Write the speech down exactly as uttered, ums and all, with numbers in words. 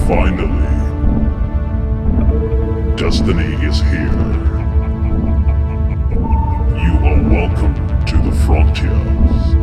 Finally, destiny is here. You are welcome to the frontiers.